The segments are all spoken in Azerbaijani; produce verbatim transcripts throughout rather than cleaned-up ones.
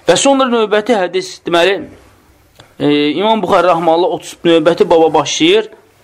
Və sonra növbəti hədis, deməli, e, İmam Buxari Rəhməllah otuz növbəti baba başlayır.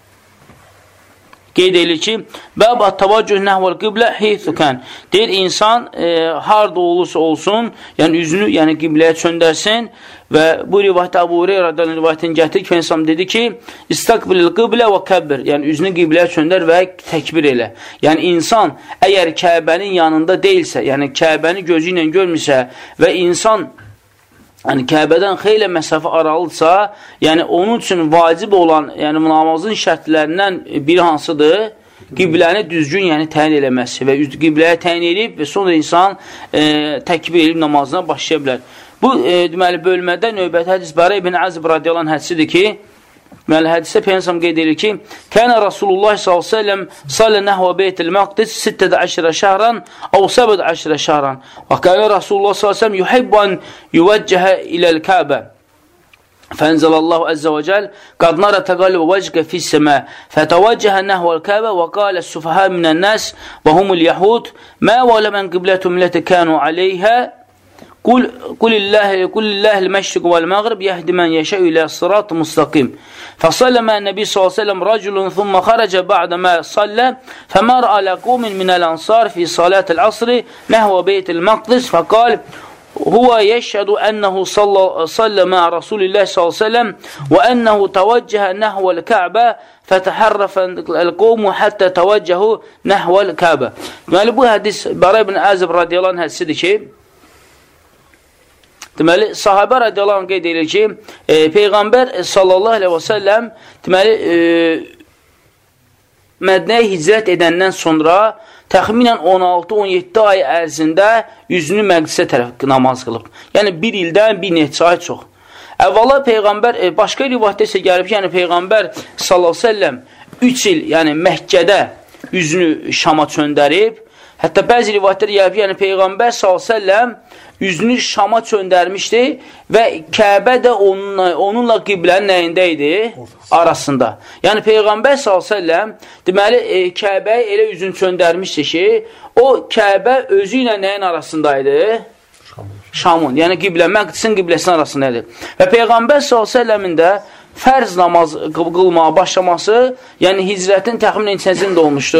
Qeyd edir ki, bəb at-tavaccuh nəhvəl qiblə heythukən. Deyir, insan e, harda olursa olsun, yəni üzünü yəni qibləyə çöndərsin və bu rivayətdə Əbu Hüreyrədən rivayətini gətirir ki, insan dedi ki, istaqbilil qiblə və kəbbir, yəni üzünü qibləyə çöndər və təkbir elə. Yəni insan əgər Kəbənin yanında deyilsə, yəni Kəbəni gözü ilə görmürsə və insan yəni Kəbədən xeyli məsafə aralıdsa, yəni onun üçün vacib olan, yəni namazın şərtlərindən biri hansıdır? Qibləni düzgün, yəni təyin eləməsi və qibləyə təyin edib və sonra insan e, təkbir edib namazına başlaya bilər. Bu, e, deməli, bölmədə növbəti hədis Bəra ibn Azib radiyallahu anh hədisidir ki, deməli, hədisdə Peyyənsəm qeyd edir ki, Kənə Rasulullah sallallahu aleyhi ve sellem sallə nəhvə beytil məqdis sittədə əşrə şəhran əv səbədə əşrə şəhran və kənə Rasulullah sallallahu aleyhi ve sellem yuhibban yuvəccəhə iləl Kəbə فأنزل الله عز وجل قد نرى تقلب وجهك في السماء فتوجه نحو الكعبة وقال السفهاء من الناس وهم اليهود ما ولمن قبلتهم التي كانوا عليها قل قل الله قل الله المشرق والمغرب يهدي من يشاء إلى الصراط المستقيم فصلى مع النبي صلى الله عليه وسلم رجل ثم خرج بعد ما صلى فمر على قوم من الأنصار في صلاة العصر نحو بيت المقدس فقال هو يشهد أنه صلى, صلى مع رسول الله صلى الله عليه وسلم وأنه توجه نحو الكعبة فتحرف القوم حتى توجهوا نحو الكعبة. Yani bu hadis Bəra ibn Azib radiyallahu anh hədisidir ki, deməli, sahabə radiyallahu anh qeyd edir ki, e, Peyğəmbər sallallahu aleyhi və səlləm deməli, e, Mədnəyə hicrət edəndən sonra təxminən on altı on yeddi ay ərzində yüzünü Məqdisə tərəf namaz qılıb. Yəni, bir ildən bir neçə ay çox. Əvvəla Peyğəmbər, e, başqa rivayətdə isə gəlib ki, yəni Peyğəmbər sallallahu aleyhi və səlləm üç il, yəni Məkkədə üzünü Şama çöndərib. Hətta bəzi rivayətlər gəlib ki, yəni Peyğəmbər sallallahu əleyhi və səlləm üzünü Şama çöndərmişdi və Kəbə də onunla, onunla qiblənin nəyində idi? Arasında. Yəni Peyğəmbər sallallahu əleyhi və səlləm deməli e, Kəbəyə elə üzünü çöndərmişdi ki, o Kəbə özü ilə nəyin arasındaydı? Şamın. Yəni qiblə, Məqdisin qibləsin arasındaydı. Və Peyğəmbər sallallahu əleyhi və səlləmin də fərz namaz qılmağa başlaması, yəni hicrətin təxminən neçəsində olmuşdu?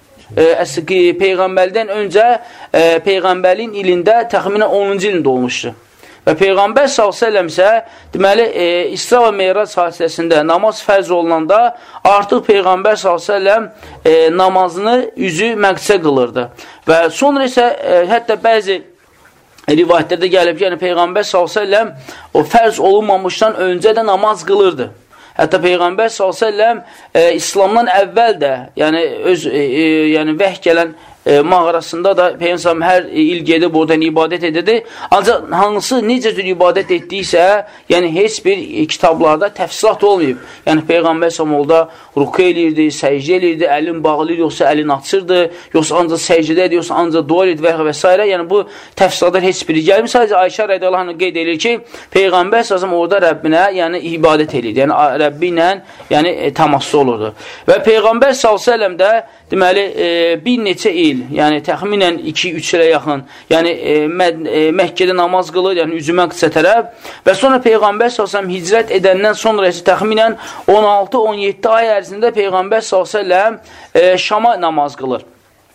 Əslində Peyğəmbərdən öncə e, Peyğəmbərin ilində təxminən onuncu ilində olmuşdu. Və Peyğəmbər sallallahu əleyhi və səlləm isə deməli e, İsra və Meyrac hadisəsində namaz fərz olunanda artıq Peyğəmbər sallallahu əleyhi və səlləm e, namazını üzü Məqdisə qılırdı. Və sonra isə e, hətta bəzi rivayətlərdə gəlib ki, yəni Peyğəmbər sallallahu əleyhi və səlləm o fərz olunmamışdan öncə də namaz qılırdı. Hətta Peyğəmbər sallallahu əleyhi və səlləm e, İslamdan əvvəl də, yəni öz e, e, yəni vəhy gələn e, mağarasında da Peyğəmbər hər il gedib oradan ibadət edirdi. Ancaq hansı necə cür ibadət etdiysə, yəni heç bir e, kitablarda təfsilat olmayıb. Yəni Peyğəmbər sallallahu əleyhi və səlləm ruku eləyirdi, səcdə eləyirdi, əlin bağlayır, yoxsa əlin açırdı, yoxsa ancaq səcdədir, yoxsa ancaq dua edir və və s. Yəni bu təfsilatlar heç biri gəlmir. Sadəcə Ayşə radiyallahu anh qeyd edir ki, Peyğəmbər sallallahu əleyhi və səlləm orada Rəbbinə, yəni ibadət eləyirdi. Yəni Rəbbi ilə yəni e, təmassı olurdu. Və Peyğəmbər sallallahu əleyhi və səlləm də deməli e, bir neçə il, yəni təxminən iki üç ilə yaxın, yəni e, e, Məkkədə namaz qılır, yəni üzü Məqdisə tərəf və sonra Peyğəmbər sallallahu əleyhi və səlləm hicrət edəndən sonra isə təxminən on altı on yeddi ay ərzində Peyğəmbər sallallahu əleyhi və səlləm e, Şama namaz qılır.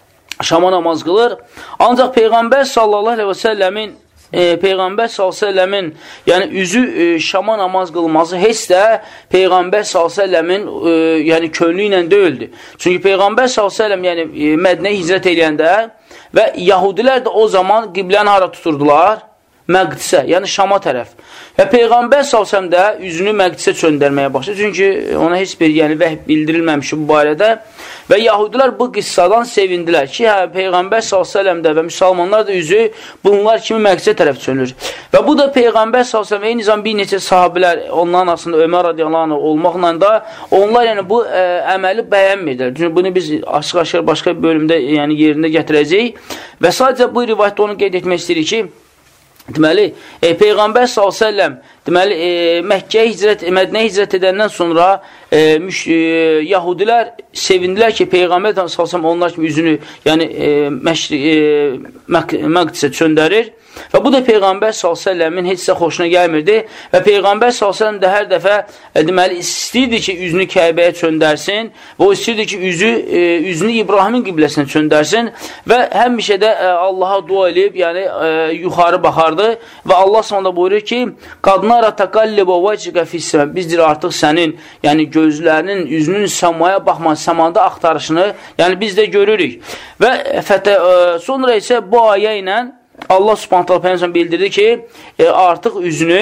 Şama namaz qılır. Ancaq Peyğəmbər sallallahu əleyhi və səlləmin E, Peyğəmbər sallallahu əleyhi və səlləmin yəni üzü e, Şama namaz qılması heç də Peyğəmbər sallallahu əleyhi və səlləmin e, yəni könlü ilə deyildi. Çünki Peyğəmbər sallallahu əleyhi və səlləm yəni e, Mədinəyə hicrət edəndə və Yahudilər də o zaman qibləni hara tuturdular? Məqdisə, yəni Şama tərəf. Və Peyğəmbər sallallahu əleyhi və səlləm də üzünü Məqdisə çöndərməyə başladı. Çünki ona heç bir yəni vəhy bildirilməmişdi bu barədə. Və Yahudilər bu qıssadan sevindilər ki, hə, Peyğəmbər sallallahu əleyhi və səlləm də və müsəlmanlar da üzü bunlar kimi Məqdisə tərəf çönür. Və bu da Peyğəmbər sallallahu əleyhi və səlləm eyni zamanda bir neçə sahabelər, onların arasında Ömər radiyallahu anh olmaqla da onlar yəni bu ə, əməli bəyənmirdilər. Çünki bunu biz açıq-aşkar başqa bir bölümdə yəni yerində gətirəcəyik. Və sadəcə bu rivayətdə onu qeyd etmək istəyirik ki, deməli, e, Peyğəmbər sallallahu əleyhi və səlləm deməli, e, Məkkəyə hicrət, Mədinəyə hicrət edəndən sonra e, müş, e, Yahudilər sevindilər ki, Peyğəmbər salsam onlar kimi üzünü, yəni e, məşri, e, Məqdisə çöndərir. Və bu da Peyğəmbər sallallahu əleyhi və səlləmin heç də xoşuna gəlmirdi və Peyğəmbər sallallahu əleyhi və səlləm də hər dəfə e, deməli istəyirdi ki, üzünü Kəbəyə çöndərsin və o istəyirdi ki, üzü e, üzünü İbrahimin qibləsinə çöndərsin və həmişə də e, Allaha dua edib, yəni e, yuxarı baxardı və Allah Subhanahu buyurur ki, "Qadnara taqallibu vəchika fis-səma." Bizdir artıq sənin, yəni gözlərinin üzünün səmaya baxma, səmada axtarışını, yəni biz də görürük. Və fətə, e, sonra isə bu ayə ilə Allah Subhanahu taala Peyğəmbərə bildirdi ki, e, artıq üzünü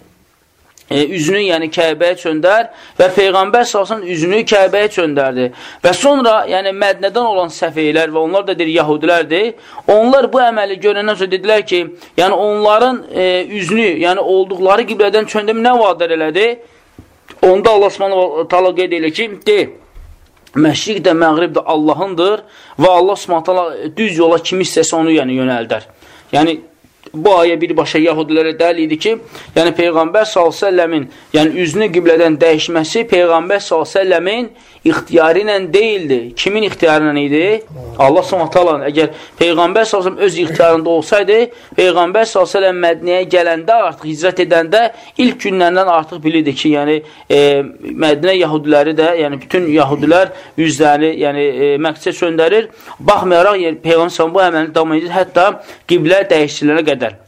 e, üzünü yəni Kəbəyə çöndər və Peyğəmbər sallallahu üzünü Kəbəyə çöndərdi. Və sonra yəni Mədinədən olan səfehlər və onlar da deyir Yahudilərdir. Onlar bu əməli görəndən sonra dedilər ki, yəni onların e, üzünü, yəni olduqları qiblədən çöndərmə nə vadar elədi? Onda Allah Subhanahu taala qeyd edir ki, de Məşriq də, Məğrib də Allahındır və Allah Subhanahu taala düz yola kimi istəsə onu yəni yönəldər. Yəni, bu ayə birbaşa Yahudilərə dəlil idi ki, yəni Peyğəmbər sallallahu əleyhi və səlləmin yəni üzünü qiblədən dəyişməsi Peyğəmbər sallallahu əleyhi və səlləmin ixtiyarı ilə deyildi. Kimin ixtiyarı ilə idi? Allah Subhanahu taala. Əgər Peyğəmbər sallallahu əleyhi və səlləm öz ixtiyarında olsaydı, Peyğəmbər sallallahu əleyhi və səlləm Mədinəyə gələndə, artıq hicrət edəndə ilk günlərindən artıq bilirdi ki, yəni e, Mədinə Yahudiləri də, yəni bütün Yahudilər üzlərini, yəni e, Məqdisə çöndərir. Baxmayaraq yəni, Peyğəmbər sallallahu əleyhi və səlləm bu əməlini davam edir, hətta qiblə dəyişdirilənə qədər.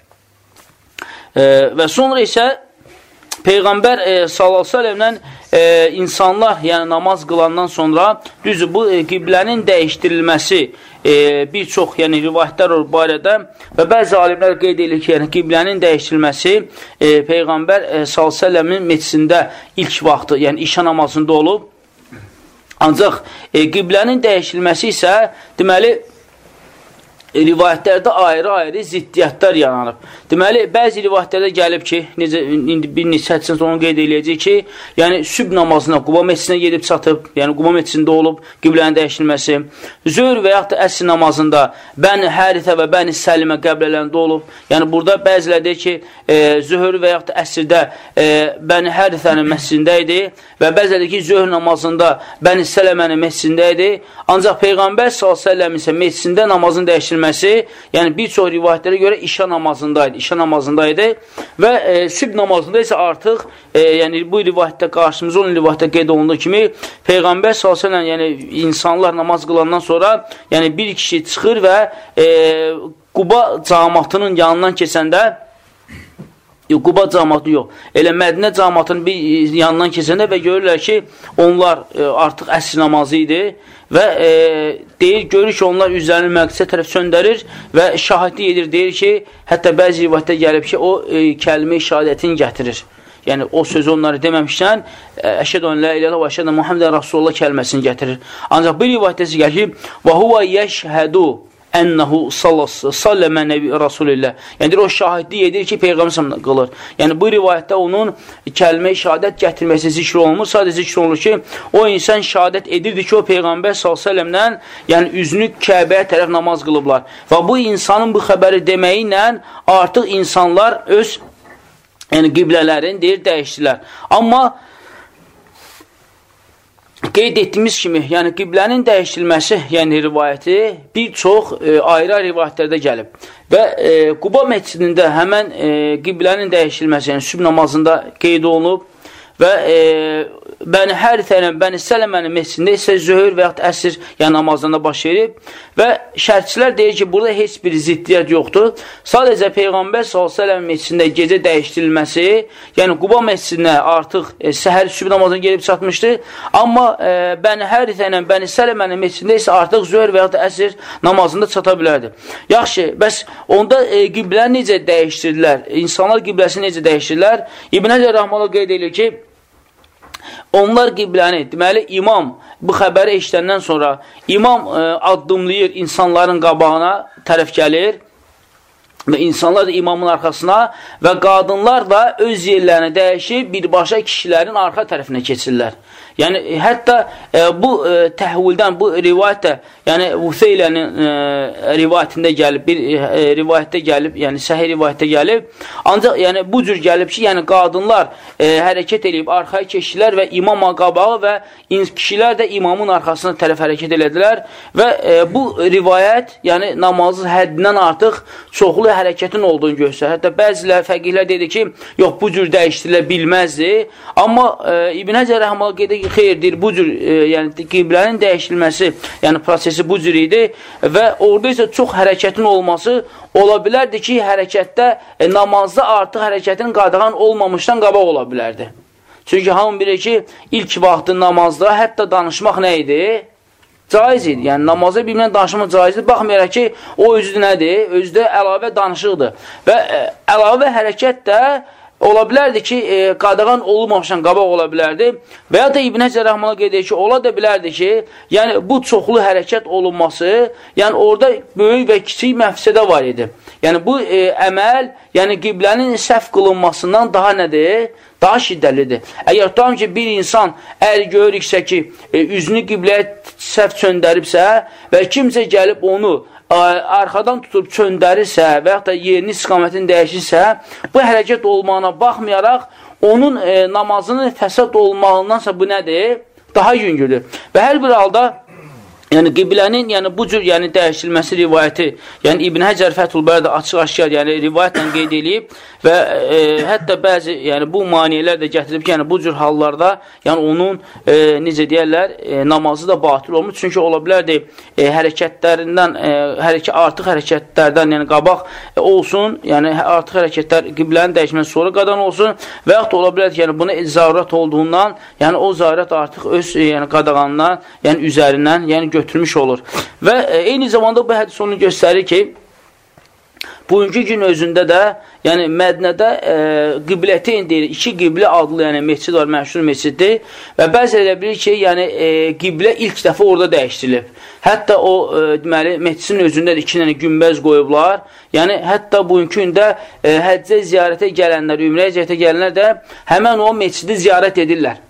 E, və sonra isə Peyğəmbər e, sallallahu əleyhi və səlləmlə e, insanlar, yəni namaz qılandan sonra düzdür, bu e, qiblənin dəyişdirilməsi e, bir çox yəni rivayətlər var barədə və bəzi alimlər qeyd edir ki, yəni qiblənin dəyişdirilməsi e, Peyğəmbər e, sallallahu əleyhi və səlləmin meclisində ilk vaxtı, yəni işə namazında olub. Ancaq e, qiblənin dəyişdirilməsi isə deməli rivayətlərdə ayrı-ayrı ziddiyyətlər yaranıb. Deməli, bəzi rivayətlərdə gəlib ki, necə, indi bir neçə hədisində onu qeyd edəcək ki, yəni sübh namazına, Quba məscidinə gedib çatıb, yəni Quba məscidində olub qiblənin dəyişilməsi, zöhr və yaxud da əsr namazında Bəni Hərithə və Bəni Səlimə qəblələrində olub. Yəni, burada bəzilər deyir ki, e, zöhr və yaxud da əsrdə e, Bəni Hərithənin məscidində idi və bəzilər deyir ki, zöhr namazında Bəni Sələmənin məscidində idi. Ancaq Peyğəmbər sallallahu əleyhi və səlləm isə məscidində namazın dəyişilməsi, yəni bir çox rivayətlərə görə işə namazındaydı, işə namazındaydı və e, sübh namazında isə artıq, e, yəni bu rivayətdə qarşımıza olan rivayətdə qeyd olunduğu kimi, Peyğəmbər sallallahu əleyhi və səlləm, yəni insanlar namaz qılandan sonra, yəni bir kişi çıxır və e, Quba cəmaatının yanından keçəndə, Quba cəmaatı yox, elə Mədinə cəmaatının bir yanından keçəndə və görürlər ki, onlar e, artıq əsr namazı idi və e, deyir, görür ki, onlar üzlərini Məqdisə tərəf çöndərir və şahidlik edir, deyir ki, hətta bəzi rivayətdə gəlib ki, o e, kəlmə-i şəhadətini gətirir. Yəni, o sözü onları deməmişdən, əşhədu ən la ilaha illallah və əşhədu ənə Muhammedən Rasulullah kəlməsini gətirir. Ancaq bir rivayətdə gəlir ki, və huvə yəşhədu ənəhu salləmə nəbi Rasulillah. Yəni, o şahidlik edir ki, Peyğəmbər qılır. Yəni, bu rivayətdə onun kəlmə-i şəhadət gətirməsi zikr olunmur. Sadəcə zikr olunur ki, o insan şəhadət edirdi ki, o Peyğəmbər sallallahu əleyhi və səlləmdən, yəni üzünü Kəbəyə tərəf namaz qılıblar. Və bu insanın bu xəbəri deməyi ilə artıq insanlar öz yəni, qiblələrini deyir, dəyişdilər. Amma qeyd etdiyimiz kimi, yəni qiblənin dəyişdirilməsi, yəni rivayəti bir çox e, ayrı rivayətlərdə gəlib. Və e, Quba məscidində həmən e, qiblənin dəyişdirilməsi, yəni sübh namazında qeyd olunub və e, Bəni Hərithənin, Bəni Sələmənin məscidində isə zöhr və yaxud əsr yəni namazlarında baş verib və şərhçilər deyir ki, burada heç bir ziddiyyət yoxdur. Sadəcə Peyğəmbər sallallahu əleyhi və səlləm məscidində gecə dəyişdirilməsi, yəni Quba məscidinə artıq e, səhər sübh namazına gelib çatmışdı. Amma e, Bəni Hərithənin, Bəni Sələmənin məscidində isə artıq zöhr və yaxud əsr namazında çata bilərdi. Yaxşı, bəs onda e, qibləni necə dəyişdirdilər? İnsanlar qibləsini necə dəyişdirdilər? İbn Həcər rəhməhullah qeyd edir ki, onlar qibləni, deməli, imam bu xəbəri eşidəndən sonra imam e, addımlayır insanların qabağına tərəf gəlir və insanlar da imamın arxasına və qadınlar da öz yerlərini dəyişib birbaşa kişilərin arxa tərəfinə keçirlər. Yəni, hətta e, bu e, təhvildən, bu rivayət də, yəni Vufeylənin e, rivayətində gəlib, bir e, rivayətdə gəlib, yəni səhih rivayətdə gəlib, ancaq yəni, bu cür gəlib ki, yəni qadınlar e, hərəkət edib, arxaya keçdilər və imama qabağı və kişilər də imamın arxasına tərəf hərəkət elədilər və e, bu rivayət, yəni namazı həddindən artıq çoxlu hərəkətin olduğunu göstərir. Hətta bəzilər, fəqihlər dedi ki, yox, bu cür dəyişdirilə bilməzdi, amma e, İbn Həcər rəhməhullah qeyd xeyirdir, bu cür, e, yəni qiblənin dəyişilməsi, yəni prosesi bu cür idi və orada isə çox hərəkətin olması ola bilərdi ki, hərəkətdə, e, namazda artıq hərəkətin qadağan olmamışdan qabaq ola bilərdi. Çünki hamı bilir ki, ilk vaxtı namazda hətta danışmaq nə idi? Caiz idi. Yəni, namazda bir-birinə danışmaq caizdir. Baxmayaraq ki, o özü nədir? Özü də əlavə danışıqdır. Və ə, əlavə hərəkət də ola bilərdi ki, e, qadağan olmamışdan qabaq ola bilərdi. Və ya da İbn Həcər rəhməhullah qeyd edir ki, ola da bilərdi ki, yəni bu çoxlu hərəkət olunması, yəni orada böyük və kiçik məfsədə var idi. Yəni bu e, əməl, yəni qiblənin səhv qılınmasından daha nədir? Daha şiddəlidir. Əgər tutam ki, bir insan əgər görürüksə ki, e, üzünü qibləyə səhv çöndəribsə və kimsə gəlib onu arxadan tutub çöndərirsə və yaxud da yerini, istiqamətini dəyişirsə, bu hərəkət olmağına baxmayaraq, onun e, namazının fəsad olmağındansa bu nədir? Daha yüngüdür. Və hər bir halda yəni qiblənin yəni bu cür yəni dəyişilməsi rivayəti, yəni İbn Həcər Fəthül Bərdə açıq-aşkar yəni rivayətlə qeyd edib və e, hətta bəzi yəni bu maneələr də gətirib ki, yəni bu cür hallarda yəni onun e, necə deyirlər, e, namazı da batil olmuş. Çünki ola bilərdi e, hərəkətlərindən e, hərəkət artıq hərəkətlərdən yəni qabaq e, olsun, yəni artıq hərəkətlər qiblənin dəyişməsi sonra qadan olsun və yaxud da ola bilər ki, yəni buna zərurət olduğundan, yəni o zərurət artıq öz e, yəni qadağandan, yəni üzərindən, yəni götürmüş olur. Və e, eyni zamanda bu hədis onu göstərir ki, bugünkü gün özündə də, yəni Mədnədə e, qibləteyn deyir, iki qiblə adlı yəni məscid var, məşhur məsciddir və bəzi elə bilir ki, yəni e, qiblə ilk dəfə orada dəyişdirilib. Hətta o, e, deməli, məscidin özündə də iki dənə günbəz qoyublar. Yəni, hətta bugünkü gündə e, həccə ziyarətə gələnlər, ümrəyə ziyarətə gələnlər də həmən o məscidi ziyarət edirlər.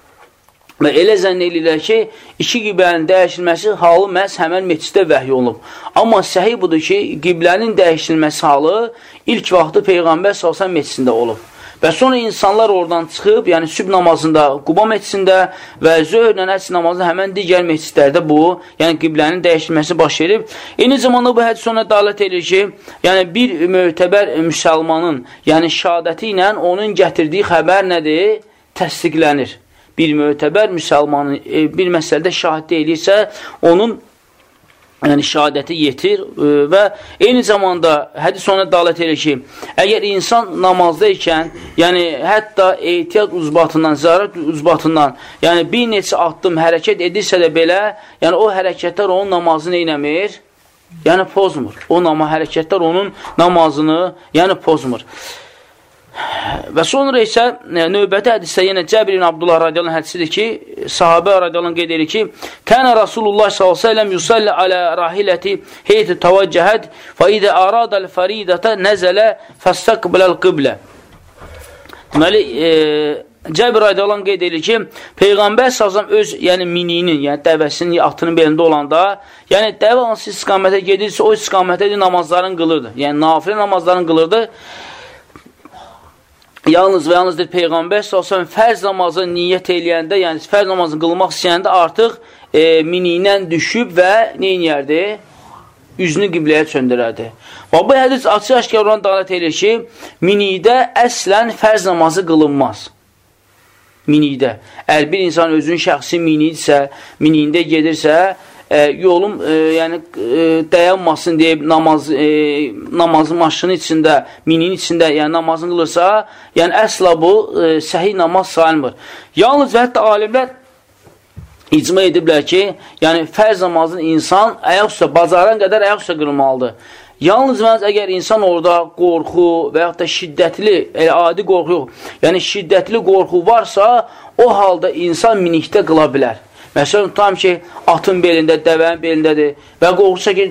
Və elə zənn edirlər ki, iki qiblənin dəyişilməsi halı məhz həmən məsciddə vəhy olunub. Amma səhih budur ki, qiblənin dəyişilməsi halı ilk vaxtı Peyğəmbər sallallahu əleyhi və səlləm məscidində olub. Və sonra insanlar oradan çıxıb, yəni sübh namazında Quba məscidində və zöhrlə əsr namazında həmən digər məscidlərdə bu, yəni qiblənin dəyişilməsi baş verib. Eyni zamanda bu hədis ona dəlalət edir ki, yəni bir mötəbər müsəlmanın, yəni şəhadəti ilə onun gətirdiyi xəbər nədir? Təsdiqlənir. Bir mötəbər müsəlmanın bir məsələdə şahidlik edirsə, onun yəni, şəhadəti yetir və eyni zamanda hədis ona dəlalət edir ki, əgər insan namazda ikən, yəni hətta ehtiyat uzbatından, zərurət uzbatından, yəni bir neçə addım hərəkət edirsə də belə, yəni o hərəkətlər onun namazını eləmir, yəni pozmur. O nama hərəkətlər onun namazını yəni pozmur. Və sonra isə növbəti hədisdə yenə Cəbir ibn Abdullah radiyallahu anh hədisidir ki, sahabə radiyallahu anh qeyd edir ki, Kənə Rasulullah sallallahu əleyhi və səlləm yusalli alə rahiləti heyti tavəccəhəd və idə aradəl fəridətə nəzələ fəstəqbiləl qiblə. Deməli, e, Cəbir radiyallahu anh qeyd edir ki, Peyğəmbər sallallahu əleyhi və səlləm öz yəni mininin, yəni dəvəsinin, atının belində olanda, yəni dəvə hansı istiqamətə gedirsə, o istiqamətə namazların qılırdı. Yəni nafilə namazların qılırdı. Yalnız və yalnızdır Peyğəmbər sallallahu əleyhi və səlləm fərz namazı niyyət eləyəndə, yəni fərz namazını qılmaq istəyəndə artıq e, minindən düşüb və neyniyərdi? Üzünü qibləyə çöndürərdi. Və bu hədis açıq-aşkar olan dəlalət edir ki, minidə əslən fərz namazı qılınmaz. Minidə. Əgər bir insan özünün şəxsi minidirsə, minində gedirsə, E, yolum e, yəni e, dayanmasın deyib namaz, e, namazın maşının içində, minin içində yəni namazını qılırsa, yəni əsla bu e, səhih namaz sayılmır. Yalnız və hətta alimlər icma ediblər ki, yəni fərz namazın insan ayaq üstə, bacaran qədər ayaq üstə qılmalıdır. Yalnız və əgər insan orada qorxu və yaxud da şiddətli, elə adi qorxu yox, yəni şiddətli qorxu varsa, o halda insan minikdə qıla bilər. Məsələn, tutam ki, atın belində, dəvənin belindədir və qorxusa ki, e,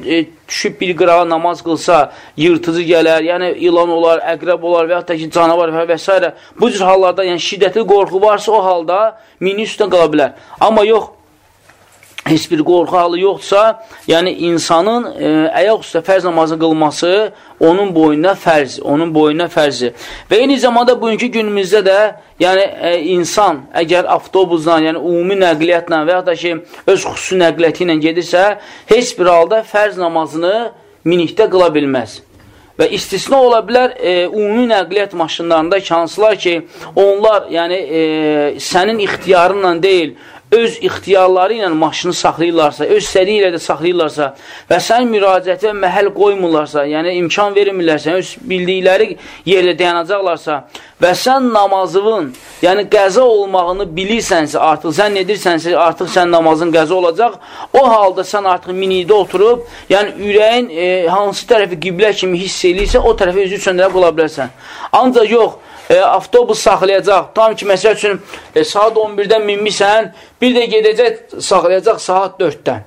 düşüb bir qırağa namaz qılsa, yırtıcı gələr, yəni ilan olar, əqrəb olar və yaxud da ki, canavar və, və s. Bu cür hallarda, yəni şiddətli qorxu varsa, o halda mini üstündə qala bilər. Amma yox, heç bir qorxu halı yoxdursa, yəni insanın e, ayaq üstə fərz namazı qılması onun boyuna fərz, onun boyuna fərzi. Və eyni zamanda bugünkü günümüzdə də, yəni e, insan əgər avtobusla, yəni ümumi nəqliyyatla və yaxud da ki, öz xüsusi nəqliyyatı ilə gedirsə, heç bir halda fərz namazını minikdə qıla bilməz. Və istisna ola bilər e, ümumi nəqliyyat maşınlarında hansılar ki, onlar yəni e, sənin ixtiyarınla deyil, öz ixtiyarları ilə maşını saxlayırlarsa, öz istədiyi ilə də saxlayırlarsa və sən müraciətə məhəl qoymurlarsa, yəni imkan vermirlərsə, öz bildikləri yerdə dayanacaqlarsa və sən namazının, yəni qəza olmağını bilirsənsə, artıq zənn edirsənsə, artıq sən namazın qəza olacaq, o halda sən artıq minidə oturub, yəni ürəyin e, hansı tərəfi qiblə kimi hiss eləyirsə, o tərəfi özü söndürəb ola bilərsən. Ancaq yox, E, avtobus saxlayacaq, tam ki, məsəl üçün e, saat on birdən minmirsən, bir də gedəcək, saxlayacaq saat dörddən.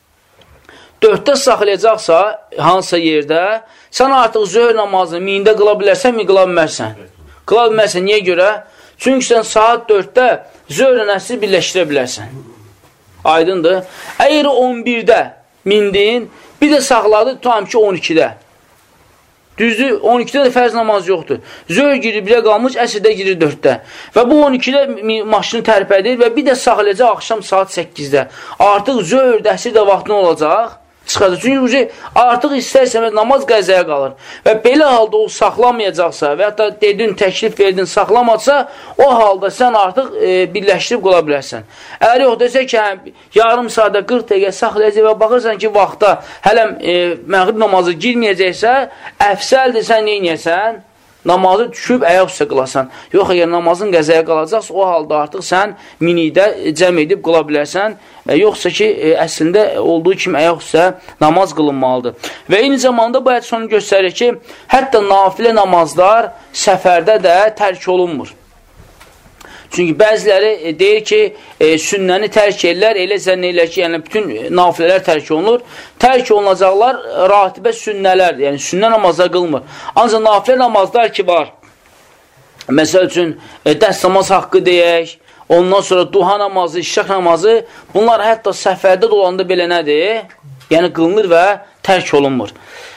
dörddə saxlayacaqsa, hansısa yerdə, sən artıq zöhr namazını minində qıla bilərsən mi, qıla bilmərsən? Qıla bilmərsən, niyə görə? Çünki sən saat dörddə zöhr nəsri birləşdirə bilərsən. Aydındır. Əgər on birdə mindin, bir də saxladı, tam ki, on ikidə. Düzdür, on ikidə də fərz namaz yoxdur. Zöhr girir, birə qalmış, əsrdə girir dörddə. Və bu on ikidə maşını tərpədir və bir də saxlayacaq axşam saat səkkizdə. Artıq zöhr, əsr də vaxtın olacaq, çıxacaq. Çünki artıq istər-istəməz namaz qəzaya qalır. Və belə halda o saxlamayacaqsa və hətta dedin, təklif verdin, saxlamadsa, o halda sən artıq e, birləşdirib qola bilərsən. Əgər yox desə ki, hə, yarım saatda qırx dəqiqə saxlayacaq və baxırsan ki, vaxtda hələm e, məğrib namazı girməyəcəksə, əfsəldir sən neynəyəsən? Namazı düşüb əyaq üstə qılasan. Yox, əgər namazın qəzaya qalacaqsa, o halda artıq sən minidə cəm edib qıla bilərsən. Yoxsa ki, əslində olduğu kimi əyaq üstə namaz qılınmalıdır. Və eyni zamanda bu hədis onu göstərir ki, hətta nafilə namazlar səfərdə də tərk olunmur. Çünki bəziləri deyir ki, e, sünnəni tərk edirlər, elə zənn edirlər ki, yəni bütün nafilələr tərk olunur. Tərk olunacaqlar ratibə sünnələrdir, yəni sünnə namazlar qılmır. Ancaq nafilə namazlar ki var, məsəl üçün e, dəst namaz haqqı deyək, ondan sonra duha namazı, işraq namazı, bunlar hətta səfərdə dolanda belə nədir? Yəni qılınır və tərk olunmur.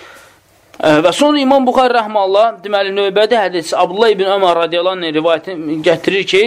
Və sonra İmam Buxari rəhməllah, deməli, növbədə hədisi Abdullah ibn Ömər radiyallahu anh rivayətini gətirir ki,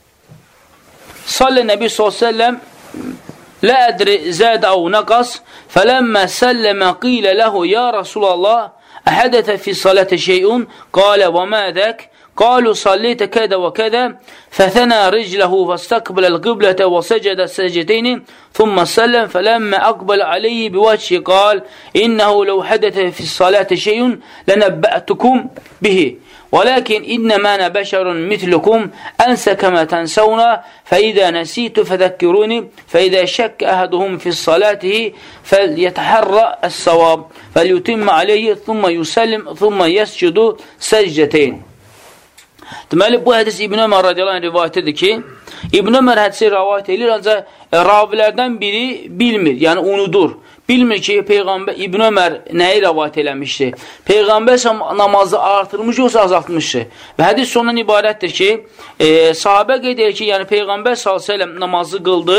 Sallə Nəbi sallallahu əleyhi və səlləm lə ədri zədə əv nəqas fələmmə səlləmə qilə ləhu ya Rasulallah əhədətə fi salətə şeyun qalə və mədək قالوا صليت كذا وكذا فثنى رجله فاستقبل القبلة وسجد السجدين ثم سلم فلما أقبل عليه بوجهه قال إنه لو حدث في الصلاة شيء لنبأتكم به ولكن إنما أنا بشر مثلكم أنسى كما تنسون فإذا نسيت فذكروني فإذا شك أحدهم في صلاته فليتحرى الصواب فليتم عليه ثم يسلم ثم يسجد سجدتين. Deməli, bu hədis İbn Ömər radiyallahu anh rivayətidir ki, İbn Ömər hədisi rivayət edir, ancaq ravilərdən biri bilmir, yəni unudur. Bilmir ki, Peyğəmbər İbn Ömər nəyi rivayət eləmişdir? Peyğəmbər namazı artırmış yoxsa azaltmışdır. Və hədis sonundan ibarətdir ki, e, sahabə qeyd edir ki, yəni Peyğəmbər sallallahu əleyhi və səlləm namazı qıldı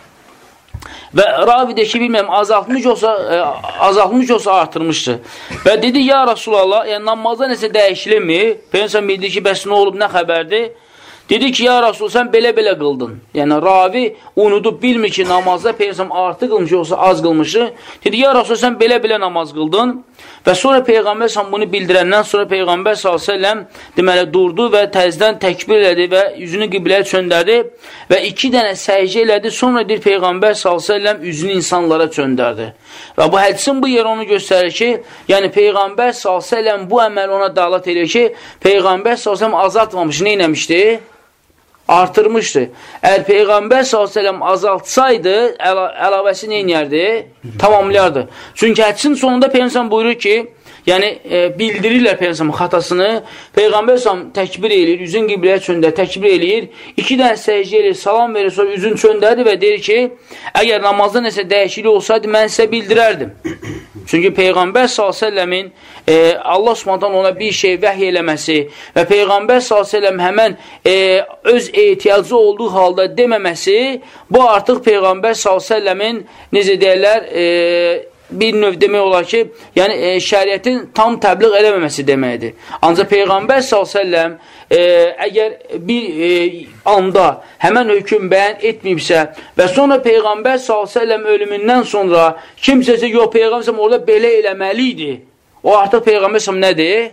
və ravidə ki, bilməyəm, azaltmış olsa, e, azaltmış olsa artırmışdır. Və dedi, ya Rasulallah, yəni namazda nəsə dəyişilimi? Peyğəmbər bildi ki, bəs nə olub, nə xəbərdir? Dedi ki, ya Rasul, sən belə-belə qıldın. Yəni, ravi unudub, bilmir ki, namazda Peyğəmbər artıq qılmış, yoxsa az qılmışı. Dedi, ya Rasul, sən belə-belə namaz qıldın. Və sonra Peyğəmbər sən bunu bildirəndən sonra Peyğəmbər sallallahu əleyhi və səlləm deməli durdu və təzdən təkbir elədi və üzünü qibləyə çöndərdi və iki dənə səcdə elədi. Sonra deyir Peyğəmbər sallallahu əleyhi və səlləm üzünü insanlara çöndərdi. Və bu hədisin bu yeri onu göstərir ki, yəni Peyğəmbər sallallahu əleyhi və səlləm bu əməli ona dəlalət edir ki, Peyğəmbər sallallahu əleyhi və səlləm azaltmamış, nə etmişdi? Artırmışdı. Əgər Peyğəmbər sallallahu əleyhi və səlləm azaltsaydı, əla əlavəsi nə edərdi? Tamamlayardı. Çünki hədisin sonunda Peyğəmbər buyurur ki, yəni e, bildirirlər Peyğəmbərin xatasını. Peyğəmbər sallam təkbir eləyir, üzün qibləyə çöndər, təkbir eləyir, iki dənə səcdə eləyir, salam verir, sonra üzün çöndərdir və deyir ki, əgər namazda nəsə dəyişiklik olsaydı, mən sizə bildirərdim. Çünki Peyğəmbər sallallahu əleyhi və səlləmin e, Allah Subhanahu ona bir şey vəhy eləməsi və Peyğəmbər sallallahu əleyhi və səlləm həmən e, öz ehtiyacı olduğu halda deməməsi, bu artıq Peyğəmbər sallallahu əleyhi və səlləmin necə deyirlər, e, bir növ demək olar ki, yəni e, şəriətin tam təbliğ eləməməsi deməkdir. Ancaq Peyğəmbər sallallahu əleyhi və səlləm e, əgər bir e, anda həmən hökm bəyan etməyibsə və sonra Peyğəmbər sallallahu əleyhi və səlləm ölümündən sonra kimsəsə yox, Peyğəmbər orada belə eləməli idi. O artıq Peyğəmbər sallallahu nədir?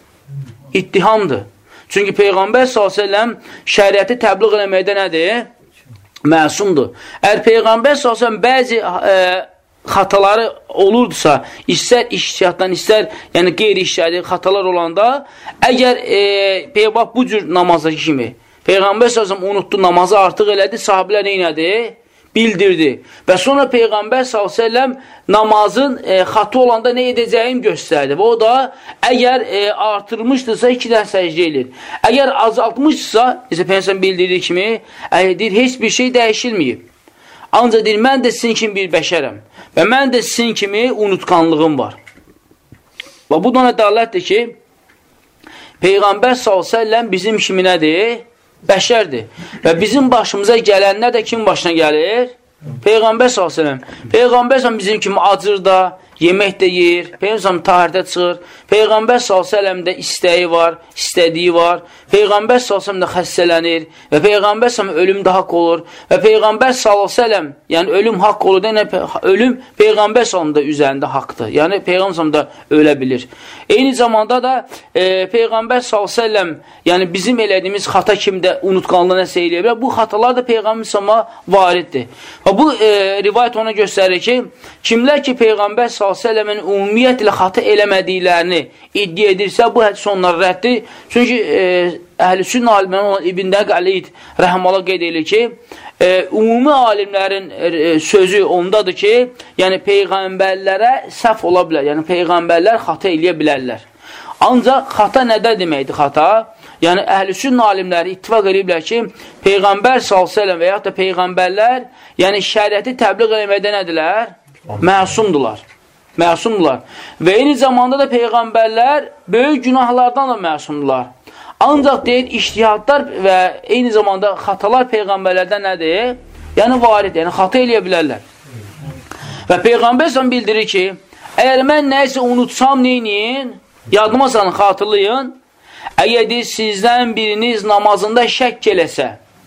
İttihamdır. Çünki Peyğəmbər sallallahu əleyhi və səlləm şəriəti təbliğ eləməkdə nədir? Məsumdur. Əgər Peyğəmbər sallallahu əleyhi və səlləm bəzi e, xataları olurdusa, istər iştihaddan, istər yəni qeyri-iştihadi xatalar olanda, əgər e, Peyğəmbər bu cür namazdakı kimi Peyğəmbər sallallahu unutdu, namazı artıq elədi, sahabilər neynədi? Bildirdi. Və sonra Peyğəmbər sallallahu əleyhi və səlləm namazın e, xatı olanda nə edəcəyini göstərdi. Və o da əgər e, artırmışdırsa iki dənə səcdə edir. Əgər azaltmışsa, necə Peyğəmbər bildirdiyi kimi, əgər deyir, heç bir şey dəyişilməyib. Ancaq deyir, mən də sizin kimi bir bəşərəm və mən də sizin kimi unutqanlığım var. Və bu da ona dəlilətdir ki, Peyğəmbər sallallahu əleyhi və səlləm bizim kimi nədir? Bəşərdir. Və bizim başımıza gələnlər də kim başına gəlir? Peyğəmbər sallallahu əleyhi və səlləm. Peyğəmbər sallallahu bizim kimi acır da, yemək də yeyir, Peyğəmbər tahirdə çıxır, Peyğəmbər sallallahu əleyhi və səlləm də istəyi var, istədiyi var, Peyğəmbər sallallahu əleyhi və səlləm də xəstələnir və Peyğəmbər sallallahu əleyhi və səlləm ölüm də haqq olur və Peyğəmbər sallallahu əleyhi və səlləm, yəni ölüm haqq olur, yəni ölüm Peyğəmbər sallallahu əleyhi və səlləm də üzərində haqqdır, yəni Peyğəmbər sallallahu əleyhi və səlləm də ölə bilir. Eyni zamanda da e, Peyğəmbər sallallahu əleyhi və səlləm, yəni bizim elədiyimiz xata kimdə unutqanlığı nəsə eləyə bilər, bu xatalar da Peyğəmbər sallallahu əleyhi və səlləmə variddir. Və bu e, rivayət ona göstərir ki, kimlər ki Peyğəmbər sallallahu əleyhi və səlləmin ümumiyyətlə xata eləmədiklərini iddia edirsə, bu hədis onlara rəddir. Çünki e, əhl-i sünnə alimləri olan İbn Dəqəliyd rəhməllah qeyd edir ki, e, ümumi alimlərin e, sözü ondadır ki, yəni Peyğəmbərlərə səhv ola bilər, yəni Peyğəmbərlər xata eləyə bilərlər. Ancaq xata nədə deməkdir xata? Yəni əhl-i sünnə alimləri ittifaq ediblər ki, Peyğəmbər sallallahu əleyhi və səlləm və yaxud da Peyğəmbərlər, yəni şəriəti təbliğ eləməkdə nədirlər? Məsumdular. Məsumdular. Və eyni zamanda da Peyğəmbərlər böyük günahlardan da məsumdular. Ancaq deyil, iştihadlar və eyni zamanda xatalar Peyğəmbərlərdən nədir? Yəni varid, yəni xata eləyə bilərlər. Və Peyğəmbər sən bildirir ki, əgər mən nəyisə unutsam neyin? Yadıma sanın, xatırlayın. Əgər deyil, sizdən biriniz namazında şəkk eləsə,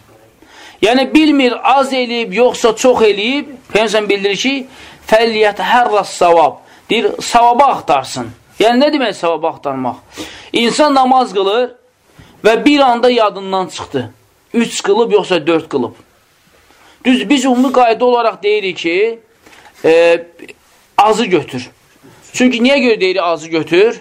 yəni bilmir, az eləyib, yoxsa çox eləyib, Peyğəmbər bildirir ki, fəliyyətəhərras savab, deyir, savabı axtarsın. Yəni, nə demək savabı axtarmaq? İnsan namaz qılır və bir anda yadından çıxdı. Üç qılıb, yoxsa dörd qılıb. Düz, biz ümumi qayda olaraq deyirik ki, e, azı götür. Çünki niyə görə deyirik azı götür?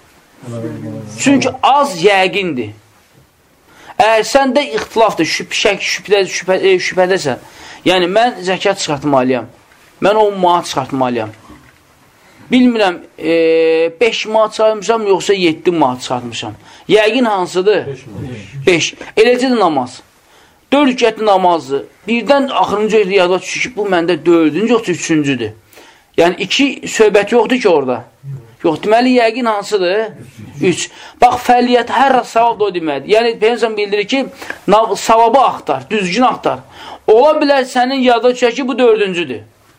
Çünki az yəqindir. Əgər səndə ixtilafdır, şübhə, şübhə, şübhə, şübhədəsən, yəni mən zəkat çıxartmalıyam, mən on manat çıxartmalıyam. Bilmirəm, beş manat çıxartmışam, yoxsa yeddi manat çıxartmışam. Yəqin hansıdır? beş. Eləcə də namaz. dörd rükətli namazdır. Birdən axırıncı yada düşür ki, bu məndə dördüncü, yoxsa üçüncüdür. Yəni, iki söhbət yoxdur ki, orada. Yox, deməli, yəqin hansıdır? üç. Bax, fəaliyyət hər savab da o deməkdir. Yəni, Peyğəmbər bildirir ki, savabı axtar, düzgün axtar. Ola bilər sənin yada düşər ki, bu dördüncüdür.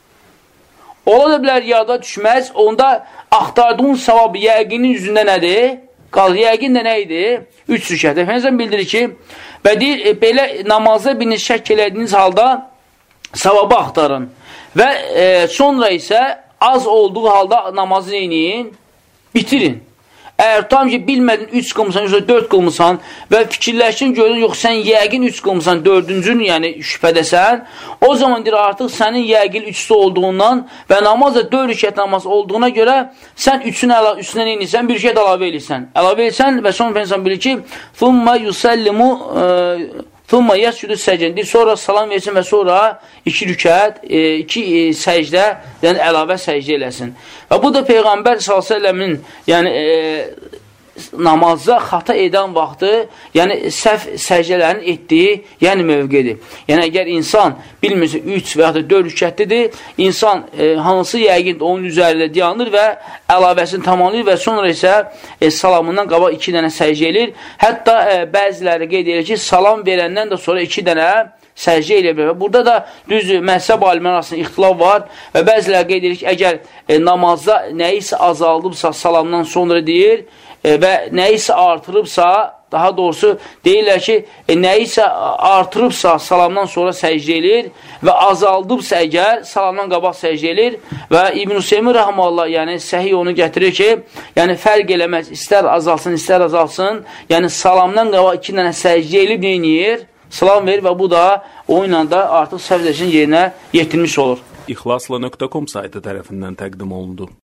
Ola da bilər yada düşməz, onda axtardığın savabı yəqinin yüzündə nədir? Qalır, yəqin də nə idi? üç rükət. Peyğəmbər bildirir ki, və deyir, e, belə namazda birini şəkk elədiyiniz halda savabı axtarın. Və e, sonra isə az olduğu halda namazı eyniyin, bitirin. Əgər tam ki, bilmədin üç qılmısan, yoxsa dörd qılmısan və fikirləşin, görün, yox, sən yəqin üç qılmısan, dördüncün, yəni şübhədəsən, o zaman deyir, artıq sənin yəqin üçdə olduğundan və namaz da dörd rükət namaz olduğuna görə sən üçün üstünə neyinirsən, bir rükət əlavə edirsən. Əlavə edirsən və sonra insan bilir ki, ثُمَّ يُسَلِّمُ thumma yəscudu səcəndə, sonra salam versin və sonra iki rükət, e, iki e, səcdə, yəni əlavə səcdə eləsin. Və bu da Peyğəmbər sallallahu əleyhi və səlləmin yəni e, namazda xata edən vaxtı, yəni səhv səcdələrin etdiyi, yəni mövqedir. Yəni, əgər insan bilmirsə üç və ya da dörd rükətlidir, insan e, hansı yəqin onun üzərində dayanır və əlavəsini tamamlayır və sonra isə e, salamından qabaq iki dənə səcdə edir. Hətta e, bəziləri qeyd edir ki, salam verəndən də sonra iki dənə səcdə elə bilir. Burada da düz məhzəb alimlər arasında ixtilaf var və bəziləri qeyd edir ki, əgər e, namazda nəyisə azaldıbsa salamdan sonra deyir, və nəyisə artırıbsa, daha doğrusu deyirlər ki, e, nəyisə artırıbsa salamdan sonra səcdə edir və azaldıbsa əgər salamdan qabaq səcdə edir və İbn-i Hüseymin rəhməllah, yəni səhih onu gətirir ki, yəni fərq eləməz, istər azalsın, istər azalsın, yəni salamdan qabaq iki dənə səcdə elib neyniyir? Salam verir və bu da o ilə də artıq səhv edəcəyin yerinə yetirmiş olur. İxlasla nöqtə com saytı tərəfindən təqdim olundu.